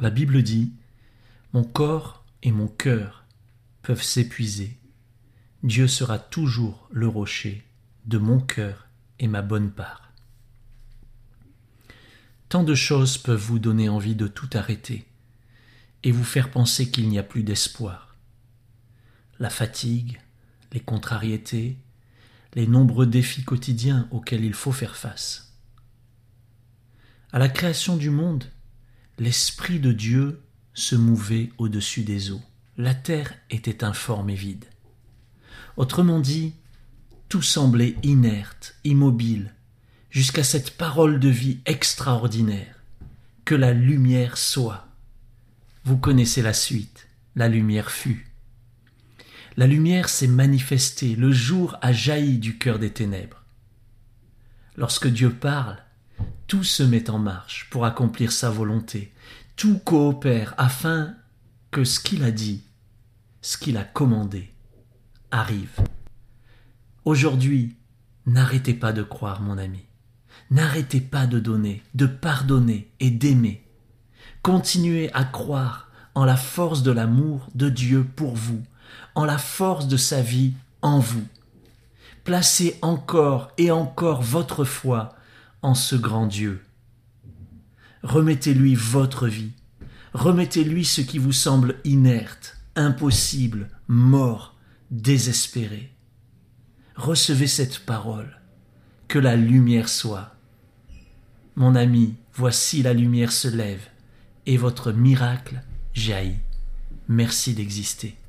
La Bible dit « Mon corps et mon cœur peuvent s'épuiser. Dieu sera toujours le rocher de mon cœur et ma bonne part. » Tant de choses peuvent vous donner envie de tout arrêter et vous faire penser qu'il n'y a plus d'espoir. La fatigue, les contrariétés, les nombreux défis quotidiens auxquels il faut faire face. À la création du monde, l'Esprit de Dieu se mouvait au-dessus des eaux. La terre était informe et vide. Autrement dit, tout semblait inerte, immobile, jusqu'à cette parole de vie extraordinaire, que la lumière soit. Vous connaissez la suite, la lumière fut. La lumière s'est manifestée, le jour a jailli du cœur des ténèbres. Lorsque Dieu parle, tout se met en marche pour accomplir sa volonté. Tout coopère afin que ce qu'il a dit, ce qu'il a commandé, arrive. Aujourd'hui, n'arrêtez pas de croire, mon ami. N'arrêtez pas de donner, de pardonner et d'aimer. Continuez à croire en la force de l'amour de Dieu pour vous, en la force de sa vie en vous. Placez encore et encore votre foi en ce grand Dieu. Remettez-lui votre vie. Remettez-lui ce qui vous semble inerte, impossible, mort, désespéré. Recevez cette parole. Que la lumière soit. Mon ami, voici la lumière se lève et votre miracle jaillit. Merci d'exister.